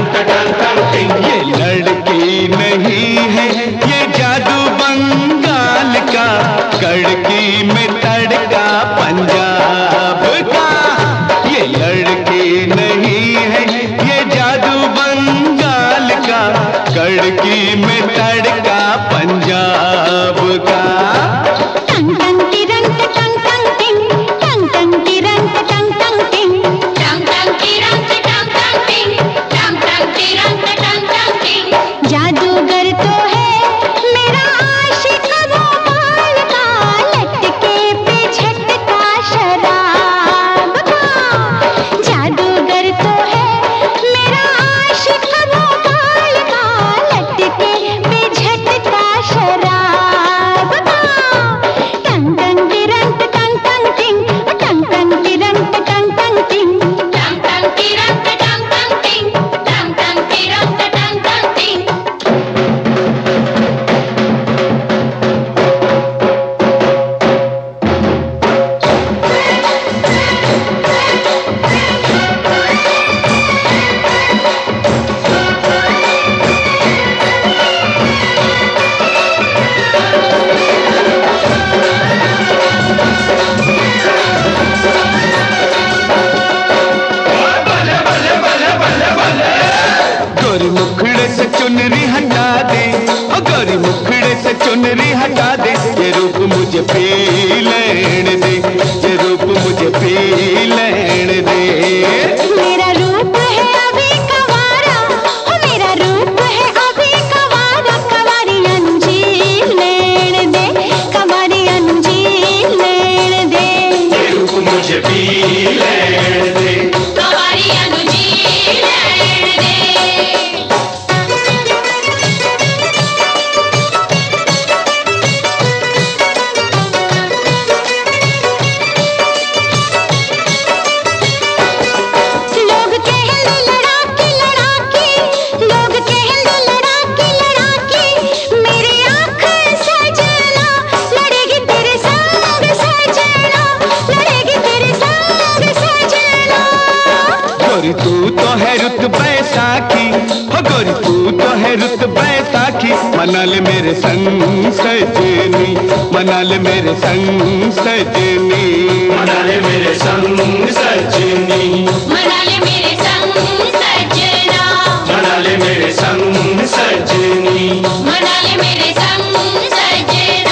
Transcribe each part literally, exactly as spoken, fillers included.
ये लड़की नहीं है, ये जादू बंगाल का, कड़की में तड़का पंजाब का। ये लड़की नहीं है, ये जादू बंगाल का, कड़की में तड़का पंजाब का। टंग टंग तिरंग टंग टंग टिंग, टंग टंग तिरंग टंग टंग टिंग, टंग टंग तिरंग टंग टंग टिंग, टंग टंग तिरंग टंग टंग टिंग। जादूगर तो है मेरा आशिक भोपाल का, लटके पे झटका शराब का। जादूगर तो है मेरा आशिक भोपाल का, लटके पे झटका शराब का। टंग टंग तिरंग टंग टंग टिंग, टंग टंग तिरंग टंग टंग टिंग, टंग टंग तिरंग टंग टंग टिंग, टंग टंग तिरंग टंग टंग टिंग। गोरी मुखड़े से चुनरी हटा दे, ओ गोरी मुखड़े से चुनरी हटा दे, ये रूप मुझे पी लेने दे, ये रूप मुझे पी लेने दे। मेरा रूप है अभी कवारा, ओ मेरा रूप है अभी कवारा, कवारी अंजीर लेन दे, कवारी अंजीर लेन दे। ये रूप मुझे पी लेने दे। कवारी अंजीर लेन दे। लोग कहने लड़ाकी लड़ाकी, लोग कहने लड़ाकी लड़ाकी, मेरी आँख सजना, लड़ेगी तेरे संग सजना, लड़ेगी तेरे संग सजना। गोरी तू तो है रुत बैसाखी, हो गोरी तू तो है रुत बैसाखी, मना ले मेरे संग सजनी, मना ले मेरे संग सजनी, मना ले मेरे संग सजनी, मना ले मेरे संग सजना, मना ले मेरे संग सजनी। मना ले मेरे संग सजना।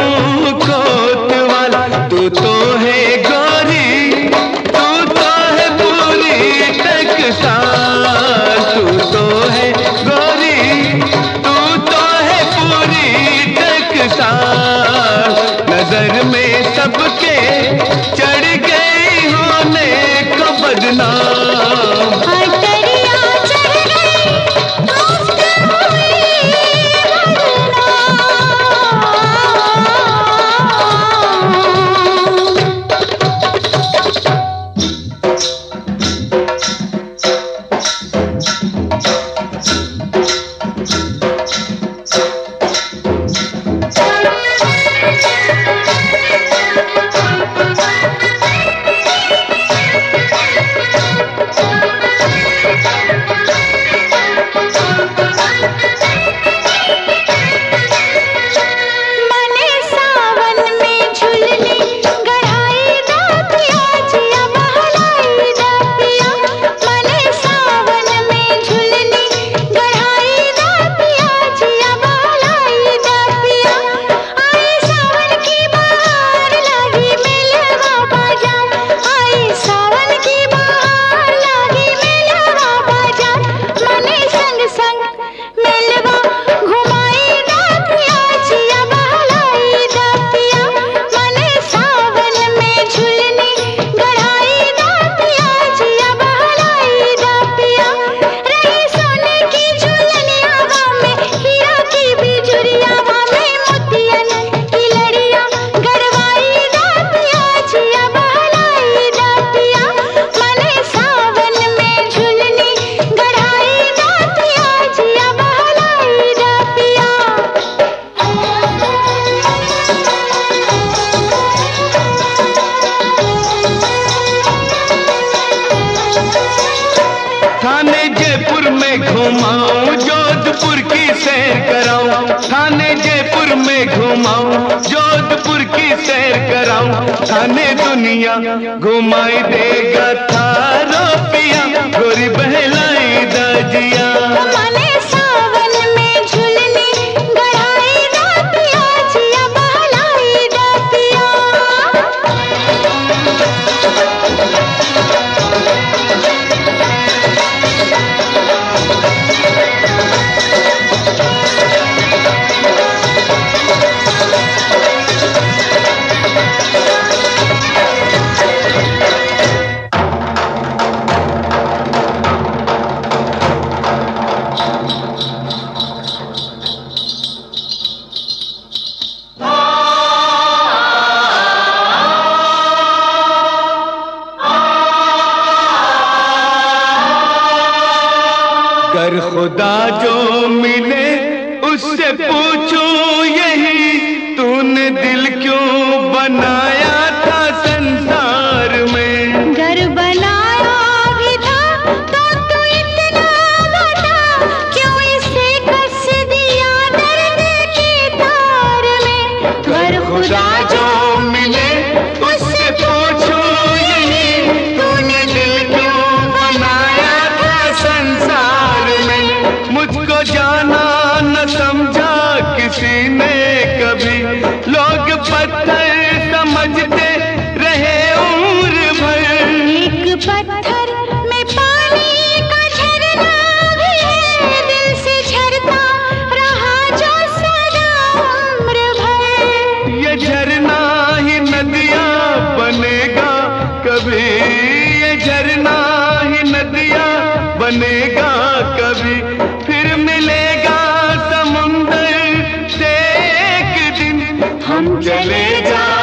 हूँ कोतवाल, तू तो है गोरी, तू तो है पूरी टकसाल, तू तो है गोरी, तू तो है पूरी टकसाल। नजर में सबके चढ़ गई होने को बदनाम। थाने जयपुर में घुमाऊं, जोधपुर की सैर कराऊं, थाने जयपुर में घुमाऊं, जोधपुर की सैर कराऊं, थाने दुनिया घुमाई देगा थारो पिया, गोरी बहलाई दाजिया। अगर खुदा जो मिले उससे पूछो यही, तूने दिल क्यों बनाया था संसार में। घर बनाया भी था तो तू इतना बता, क्यों इसे कस दिया दर्द के तार में। अगर खुदा जो मिले उससे पूछो यही, तूने दिल क्यों बनाया था संसार में। मुझको जाना न समझा किसी ने कभी, लोग पत्थर समझते रहे उम्र भर। एक पत्थर में पानी का झरना भी है, दिल से झरता रहा जो सदा उम्र भर। ये झरना ही नदियाँ बनेगा कभी, ये झरना ही नदियाँ बनेगा कभी, फिर मिलेगा समुंदर से एक दिन। हम चले जा